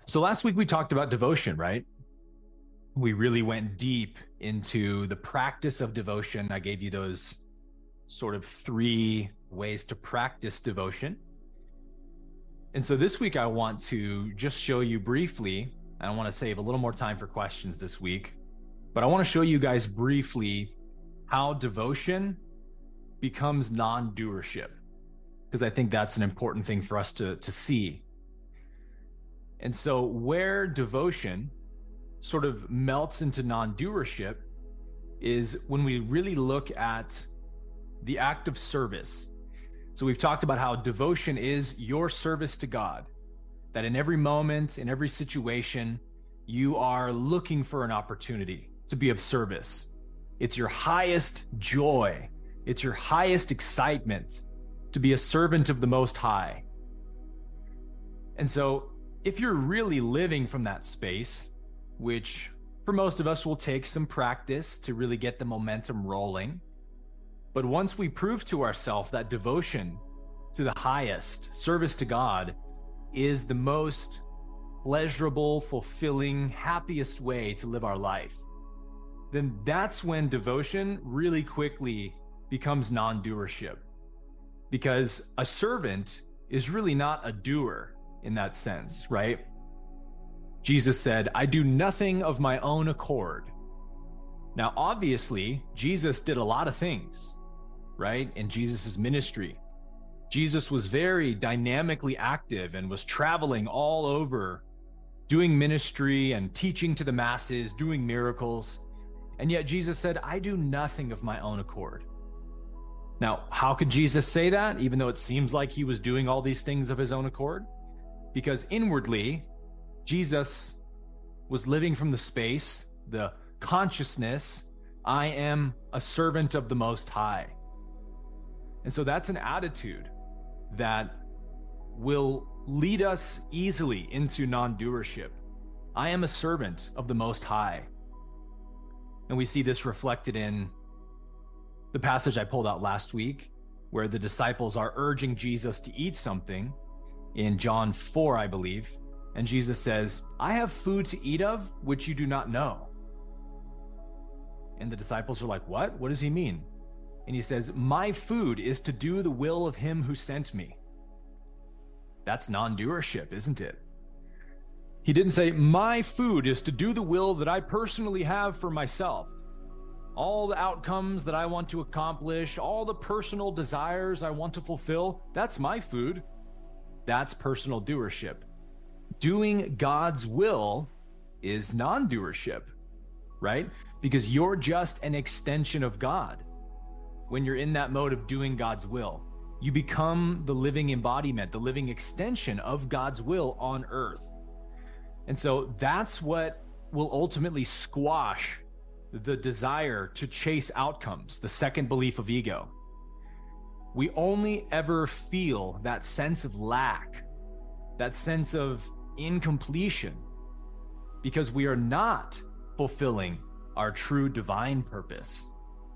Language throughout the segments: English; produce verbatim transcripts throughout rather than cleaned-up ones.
So last week we talked about devotion, right? We really went deep into the practice of devotion. I gave you those sort of three ways to practice devotion. And so this week I want to just show you briefly, I want to save a little more time for questions this week, but I want to show you guys briefly how devotion becomes non-doership, because I think that's an important thing for us to, to see. And so where devotion sort of melts into non-doership is when we really look at the act of service. So we've talked about how devotion is your service to God, that in every moment, in every situation, you are looking for an opportunity to be of service. It's your highest joy. It's your highest excitement to be a servant of the Most High. And so if you're really living from that space, which for most of us will take some practice to really get the momentum rolling, but once we prove to ourselves that devotion to the highest, service to God, is the most pleasurable, fulfilling, happiest way to live our life, then that's when devotion really quickly becomes non-doership. Because a servant is really not a doer in that sense, right? Jesus said, "I do nothing of my own accord." Now, obviously, Jesus did a lot of things, right? In Jesus's ministry. Jesus was very dynamically active and was traveling all over, doing ministry and teaching to the masses, doing miracles. And yet Jesus said, "I do nothing of my own accord." Now, how could Jesus say that, even though it seems like he was doing all these things of his own accord? Because inwardly, Jesus was living from the space, the consciousness, I am a servant of the Most High. And so that's an attitude that will lead us easily into non-doership. I am a servant of the Most High. And we see this reflected in the passage I pulled out last week, where the disciples are urging Jesus to eat something in John four, I believe. And Jesus says, "I have food to eat of which you do not know." And the disciples are like, "What? What does he mean?" And he says, "My food is to do the will of him who sent me." That's non-doership, isn't it? He didn't say, "My food is to do the will that I personally have for myself. All the outcomes that I want to accomplish, all the personal desires I want to fulfill, that's my food." That's personal doership. Doing God's will is non-doership, right? Because you're just an extension of God. When you're in that mode of doing God's will, you become the living embodiment, the living extension of God's will on earth. And so that's what will ultimately squash the desire to chase outcomes, the second belief of ego. We only ever feel that sense of lack, that sense of incompletion, because we are not fulfilling our true divine purpose.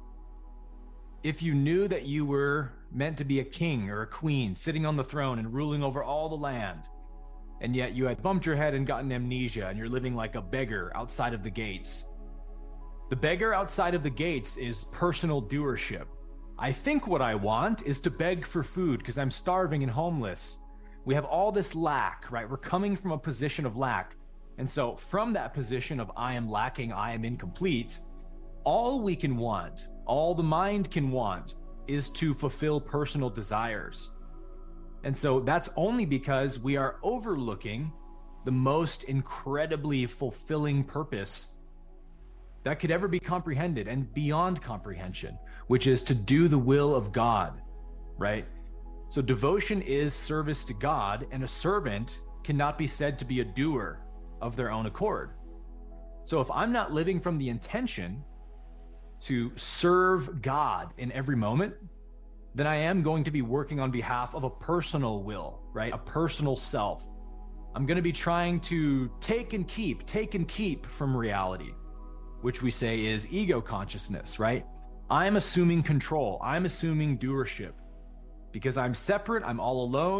If you knew that you were meant to be a king or a queen sitting on the throne and ruling over all the land, and yet you had bumped your head and gotten amnesia and you're living like a beggar outside of the gates, the beggar outside of the gates is personal doership. I think what I want is to beg for food because I'm starving and homeless. We have all this lack, right? We're coming from a position of lack. And so from that position of I am lacking, I am incomplete, all we can want, all the mind can want, is to fulfill personal desires. And so that's only because we are overlooking the most incredibly fulfilling purpose that could ever be comprehended and beyond comprehension, which is to do the will of God, right? So devotion is service to God, and a servant cannot be said to be a doer of their own accord. So if I'm not living from the intention to serve God in every moment, then I am going to be working on behalf of a personal will, right? A personal self. I'm going to be trying to take and keep, take and keep from reality, which we say is ego consciousness, right? I'm assuming control. I'm assuming doership. Because I'm separate, I'm all alone,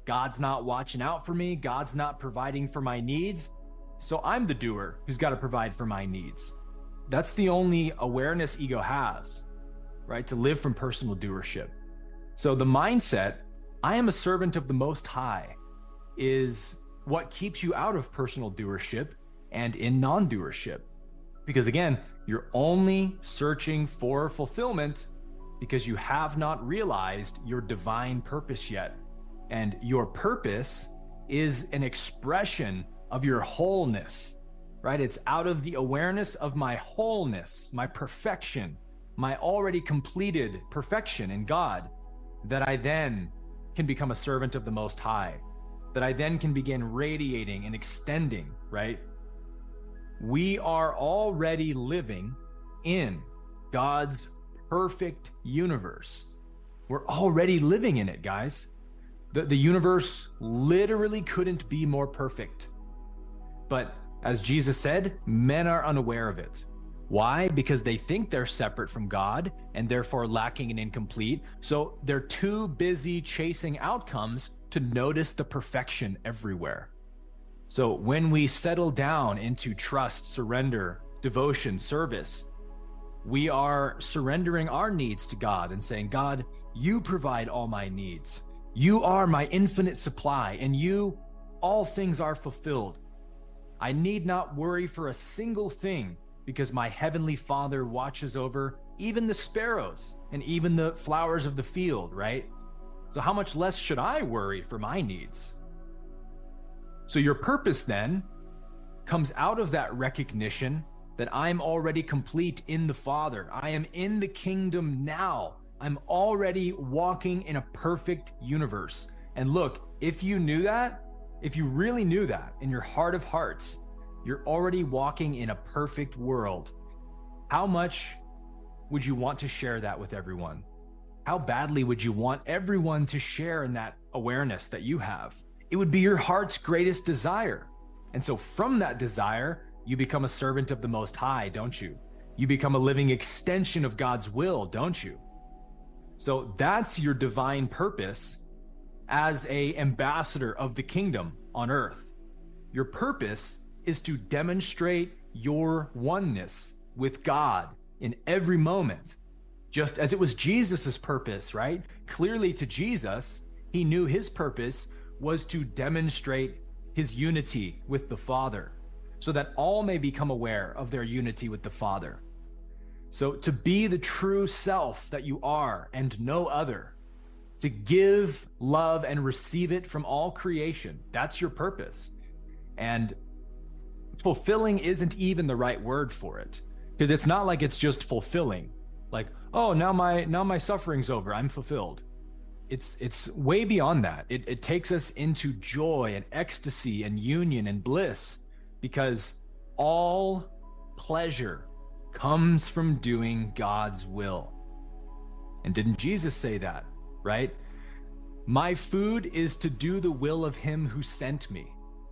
God's not watching out for me. God's not providing for my needs. So I'm the doer who's got to provide for my needs. That's the only awareness ego has, right? To live from personal doership. So the mindset, I am a servant of the Most High, is what keeps you out of personal doership and in non-doership. Because again, you're only searching for fulfillment because you have not realized your divine purpose yet. And your purpose is an expression of your wholeness, right? It's out of the awareness of my wholeness, my perfection, my already completed perfection in God, that I then can become a servant of the Most High, that I then can begin radiating and extending, right? We are already living in God's perfect universe. We're already living in it, guys. The, the universe literally couldn't be more perfect. But as Jesus said, men are unaware of it. Why? Because they think they're separate from God and therefore lacking and incomplete. So they're too busy chasing outcomes to notice the perfection everywhere. So when we settle down into trust, surrender, devotion, service, we are surrendering our needs to God and saying, God, you provide all my needs. You are my infinite supply, and you, all things are fulfilled. I need not worry for a single thing because my heavenly Father watches over even the sparrows and even the flowers of the field, right? So how much less should I worry for my needs? So your purpose then comes out of that recognition that I'm already complete in the Father. I am in the kingdom now. I'm already walking in a perfect universe. And look, if you knew that, if you really knew that in your heart of hearts, you're already walking in a perfect world. How much would you want to share that with everyone? How badly would you want everyone to share in that awareness that you have? It would be your heart's greatest desire. And so from that desire, you become a servant of the Most High, don't you? You become a living extension of God's will, don't you? So that's your divine purpose as an ambassador of the kingdom on earth. Your purpose is to demonstrate your oneness with God in every moment, just as it was Jesus's purpose, right? Clearly to Jesus, he knew his purpose was to demonstrate his unity with the Father, so that all may become aware of their unity with the Father. So to be the true self that you are and no other, to give love and receive it from all creation, that's your purpose. And fulfilling isn't even the right word for it, because it's not like it's just fulfilling, like, oh, now my now my suffering's over, I'm fulfilled. It's it's way beyond that. It, it takes us into joy and ecstasy and union and bliss, because all pleasure comes from doing God's will. And didn't Jesus say that, right? My food is to do the will of him who sent me,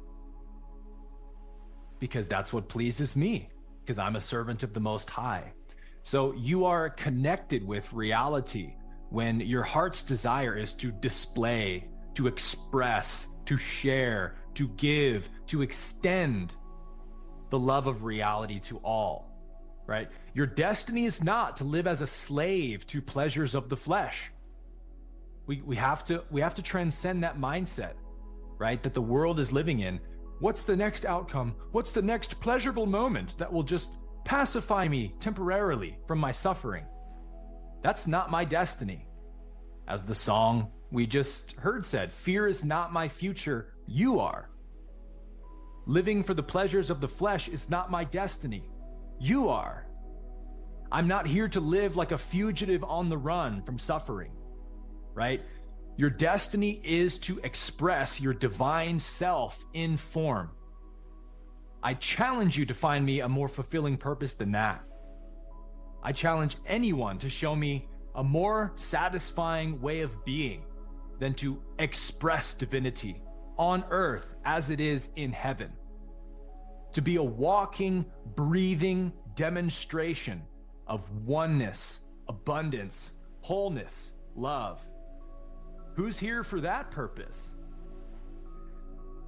because that's what pleases me, because I'm a servant of the Most High. So you are connected with reality when your heart's desire is to display, to express, to share, to give, to extend the love of reality to all, right? Your destiny is not to live as a slave to pleasures of the flesh. We we have to we have to transcend that mindset, right? That the world is living in. What's the next outcome? What's the next pleasurable moment that will just pacify me temporarily from my suffering? That's not my destiny. As the song we just heard said, fear is not my future, you are. Living for the pleasures of the flesh is not my destiny, you are. I'm not here to live like a fugitive on the run from suffering, right? Your destiny is to express your divine self in form. I challenge you to find me a more fulfilling purpose than that. I challenge anyone to show me a more satisfying way of being than to express divinity on earth as it is in heaven. To be a walking, breathing demonstration of oneness, abundance, wholeness, love. Who's here for that purpose?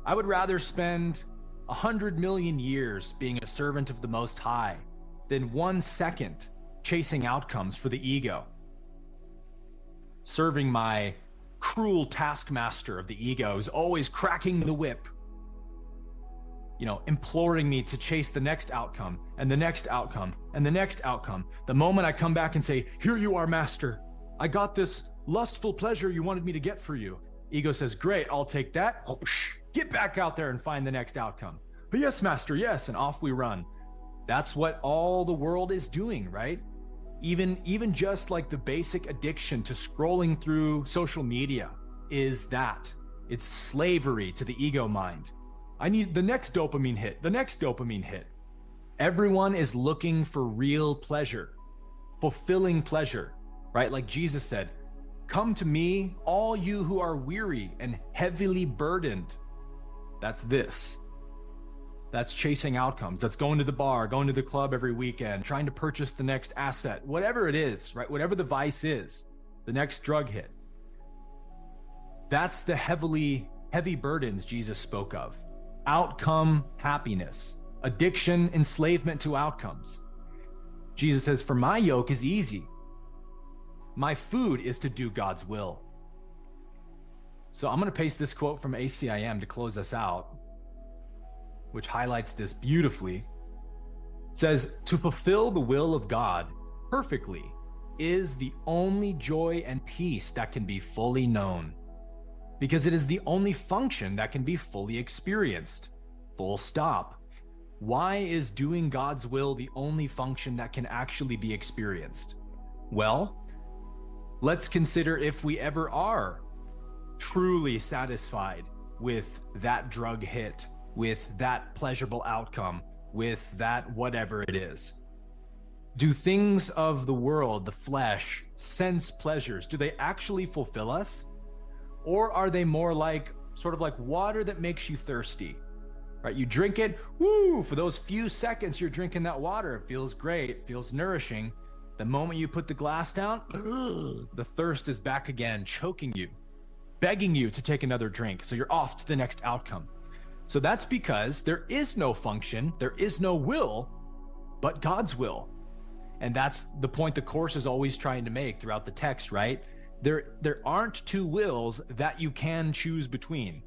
I would rather spend a hundred million years being a servant of the Most High than one second chasing outcomes for the ego, serving my cruel taskmaster of the ego who's always cracking the whip, you know, imploring me to chase the next outcome and the next outcome and the next outcome. The moment I come back and say, here you are, master, I got this lustful pleasure you wanted me to get for you. Ego says, great, I'll take that. Get back out there and find the next outcome. But yes, master, yes. And off we run. That's what all the world is doing, right? Even, even just like the basic addiction to scrolling through social media is that. It's slavery to the ego mind. I need the next dopamine hit, the next dopamine hit. Everyone is looking for real pleasure, fulfilling pleasure, right? Like Jesus said, come to me, all you who are weary and heavily burdened. That's this. That's chasing outcomes. That's going to the bar, going to the club every weekend, trying to purchase the next asset, whatever it is, right? Whatever the vice is, the next drug hit. That's the heavily, heavy burdens Jesus spoke of. Outcome happiness, addiction, enslavement to outcomes. Jesus says, for my yoke is easy. My food is to do God's will. So I'm going to paste this quote from A C I M to close us out, which highlights this beautifully. It says, to fulfill the will of God perfectly is the only joy and peace that can be fully known, because it is the only function that can be fully experienced. Full stop. Why is doing God's will the only function that can actually be experienced? Well, let's consider if we ever are truly satisfied with that drug hit, with that pleasurable outcome, with that whatever it is. Do things of the world, the flesh, sense pleasures, do they actually fulfill us? Or are they more like, sort of like water that makes you thirsty, right? You drink it, woo, for those few seconds you're drinking that water, it feels great, it feels nourishing. The moment you put the glass down, the thirst is back again, choking you, begging you to take another drink. So you're off to the next outcome. So that's because there is no function, there is no will, but God's will. And that's the point the Course is always trying to make throughout the text, right? There, there aren't two wills that you can choose between.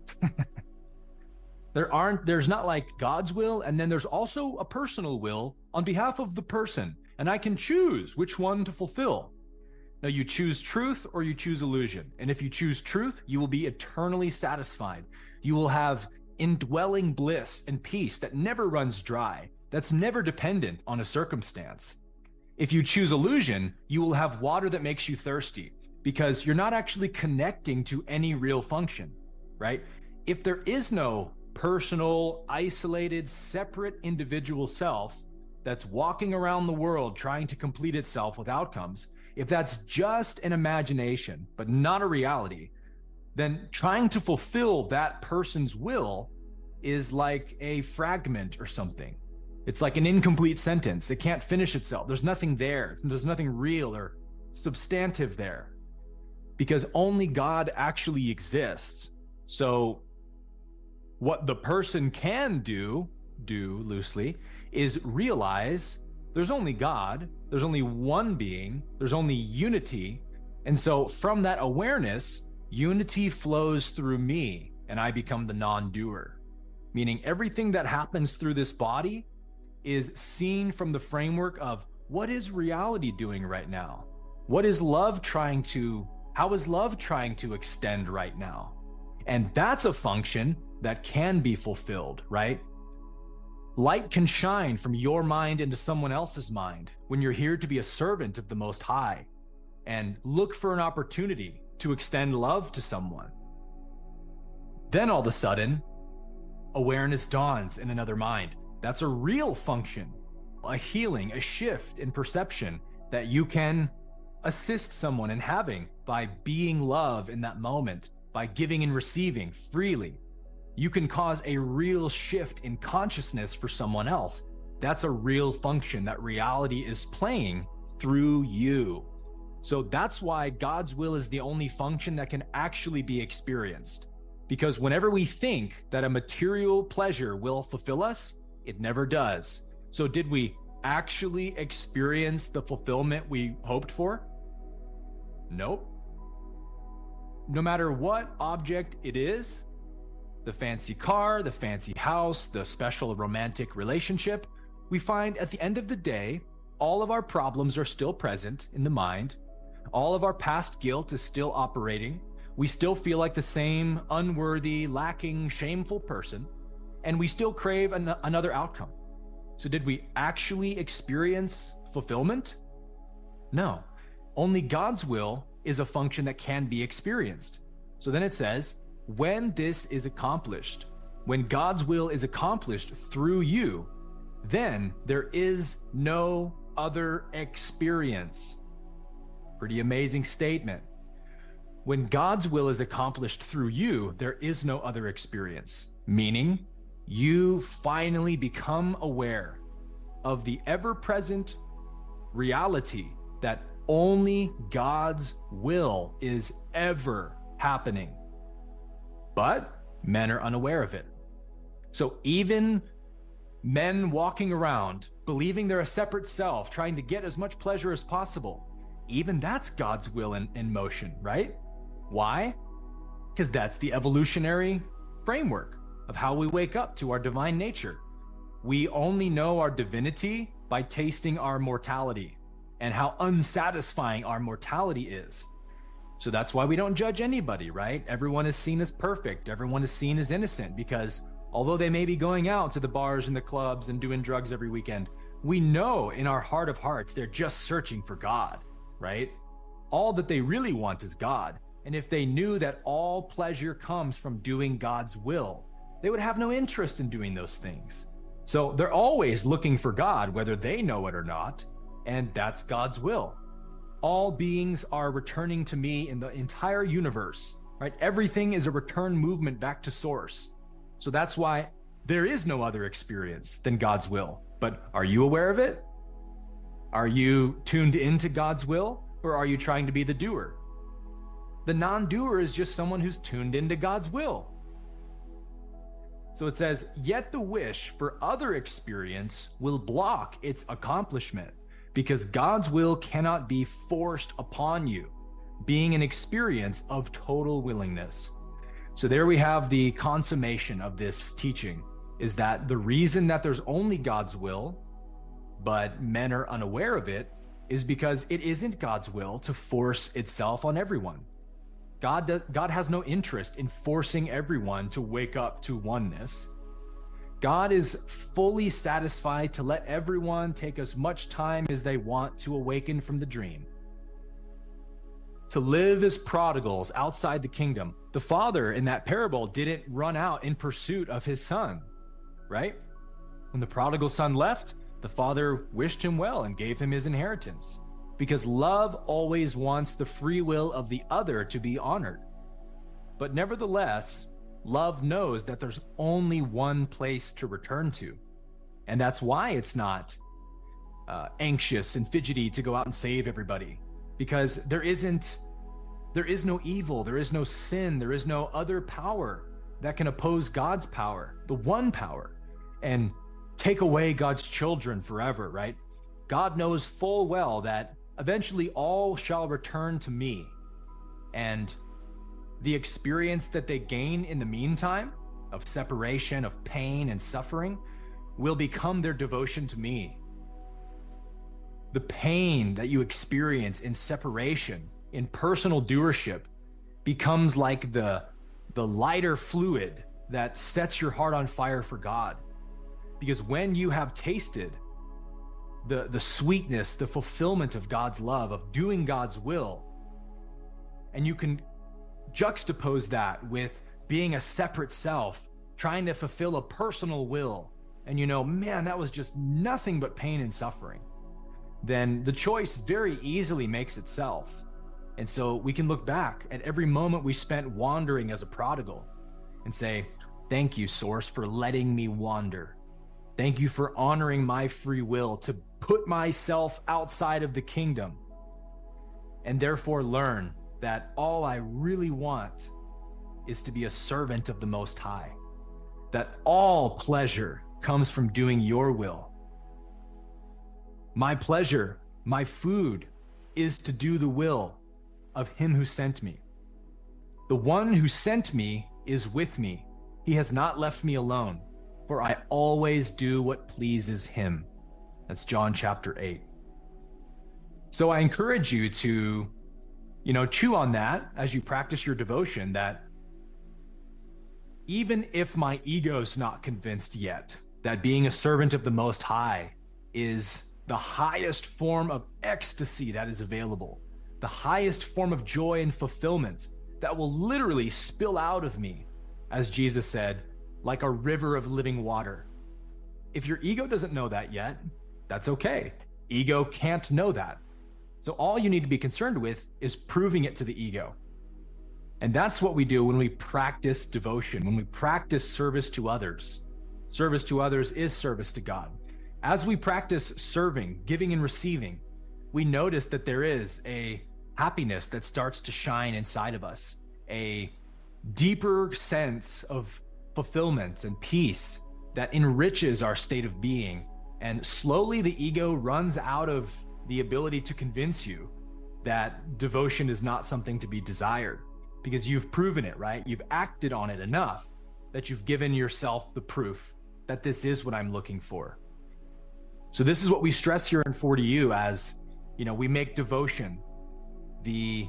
There aren't, there's not like God's will, and then there's also a personal will on behalf of the person, and I can choose which one to fulfill. Now, you choose truth or you choose illusion. And if you choose truth, you will be eternally satisfied. You will have indwelling bliss and peace that never runs dry, that's never dependent on a circumstance. If you choose illusion, you will have water that makes you thirsty, because you're not actually connecting to any real function, right? If there is no personal, isolated, separate individual self that's walking around the world trying to complete itself with outcomes, if that's just an imagination, but not a reality, then trying to fulfill that person's will is like a fragment or something. It's like an incomplete sentence. It can't finish itself. There's nothing there. There's nothing real or substantive there, because only God actually exists. So what the person can do, do loosely, is realize there's only God, there's only one being, there's only unity. And so from that awareness, unity flows through me and I become the non-doer. Meaning everything that happens through this body is seen from the framework of what is reality doing right now? What is love trying to, how is love trying to extend right now? And that's a function that can be fulfilled, right? Light can shine from your mind into someone else's mind when you're here to be a servant of the Most High and look for an opportunity to extend love to someone. Then all of a sudden, awareness dawns in another mind. That's a real function, a healing, a shift in perception that you can assist someone in having by being love in that moment, by giving and receiving freely. You can cause a real shift in consciousness for someone else. That's a real function that reality is playing through you. So that's why God's will is the only function that can actually be experienced. Because whenever we think that a material pleasure will fulfill us, it never does. So did we actually experience the fulfillment we hoped for? Nope. No matter what object it is, the fancy car, the fancy house, the special romantic relationship, we find at the end of the day, all of our problems are still present in the mind. All of our past guilt is still operating. We still feel like the same unworthy, lacking, shameful person, and we still crave an- another outcome. So did we actually experience fulfillment? No. Only God's will is a function that can be experienced. So then it says, when this is accomplished, when God's will is accomplished through you, then there is no other experience. Pretty amazing statement. When God's will is accomplished through you, there is no other experience, meaning you finally become aware of the ever-present reality that only God's will is ever happening. But men are unaware of it. So even men walking around believing they're a separate self, trying to get as much pleasure as possible, even that's God's will in, in motion, right? Why? Because that's the evolutionary framework of how we wake up to our divine nature. We only know our divinity by tasting our mortality and how unsatisfying our mortality is. So that's why we don't judge anybody, right? Everyone is seen as perfect. Everyone is seen as innocent because although they may be going out to the bars and the clubs and doing drugs every weekend, we know in our heart of hearts, they're just searching for God, right? All that they really want is God. And if they knew that all pleasure comes from doing God's will, they would have no interest in doing those things. So they're always looking for God, whether they know it or not. And that's God's will. All beings are returning to me in the entire universe, right? Everything is a return movement back to source. So that's why there is no other experience than God's will. But are you aware of it? Are you tuned into God's will, or are you trying to be the doer? The non-doer is just someone who's tuned into God's will. So it says, yet the wish for other experience will block its accomplishment, because God's will cannot be forced upon you, being an experience of total willingness. So there we have the consummation of this teaching, is that the reason that there's only God's will, but men are unaware of it, is because it isn't God's will to force itself on everyone. God, does, God has no interest in forcing everyone to wake up to oneness. God is fully satisfied to let everyone take as much time as they want to awaken from the dream. To live as prodigals outside the kingdom. The father in that parable didn't run out in pursuit of his son, right? When the prodigal son left, the father wished him well and gave him his inheritance, because love always wants the free will of the other to be honored. But nevertheless, love knows that there's only one place to return to. And that's why it's not uh, anxious and fidgety to go out and save everybody, because there isn't, there is no evil, there is no sin, there is no other power that can oppose God's power, the one power, and take away God's children forever, right? God knows full well that eventually all shall return to me. And the experience that they gain in the meantime of separation, of pain and suffering, will become their devotion to me. The pain that you experience in separation, in personal doership, becomes like the, the lighter fluid that sets your heart on fire for God. Because when you have tasted the, the sweetness, the fulfillment of God's love, of doing God's will, and you can juxtapose that with being a separate self, trying to fulfill a personal will, and you know, man, that was just nothing but pain and suffering, then the choice very easily makes itself. And so we can look back at every moment we spent wandering as a prodigal and say, thank you, Source, for letting me wander. Thank you for honoring my free will to put myself outside of the kingdom, and therefore learn that all I really want is to be a servant of the Most High, that all pleasure comes from doing your will. My pleasure, my food, is to do the will of him who sent me. The one who sent me is with me. He has not left me alone, for I always do what pleases him. That's John chapter eight. So I encourage you to, you know, chew on that as you practice your devotion, that even if my ego's not convinced yet that being a servant of the Most High is the highest form of ecstasy that is available, the highest form of joy and fulfillment that will literally spill out of me, as Jesus said, like a river of living water. If your ego doesn't know that yet, that's okay. Ego can't know that. So all you need to be concerned with is proving it to the ego. And that's what we do when we practice devotion, when we practice service to others. Service to others is service to God. As we practice serving, giving and receiving, we notice that there is a happiness that starts to shine inside of us, a deeper sense of fulfillment and peace that enriches our state of being. And slowly the ego runs out of the ability to convince you that devotion is not something to be desired, because you've proven it, right? You've acted on it enough that you've given yourself the proof that this is what I'm looking for. So this is what we stress here in forty U as, you know, we make devotion the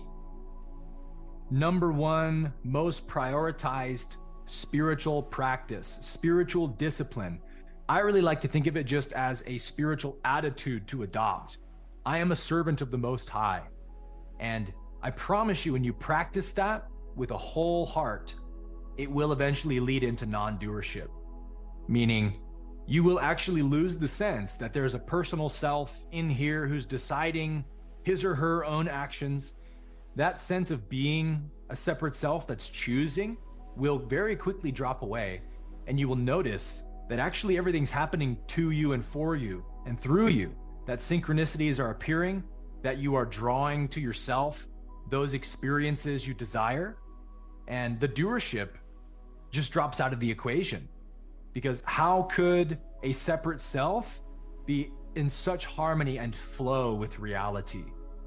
number one most prioritized spiritual practice, spiritual discipline. I really like to think of it just as a spiritual attitude to adopt. I am a servant of the Most High. And I promise you, when you practice that with a whole heart, it will eventually lead into non-doership, meaning you will actually lose the sense that there's a personal self in here who's deciding his or her own actions. That sense of being a separate self that's choosing will very quickly drop away, and you will notice that actually everything's happening to you and for you and through you, that synchronicities are appearing, that you are drawing to yourself those experiences you desire, and the doership just drops out of the equation. Because how could a separate self be in such harmony and flow with reality?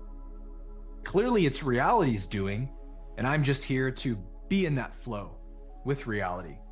Clearly it's reality's doing, and I'm just here to be in that flow with reality.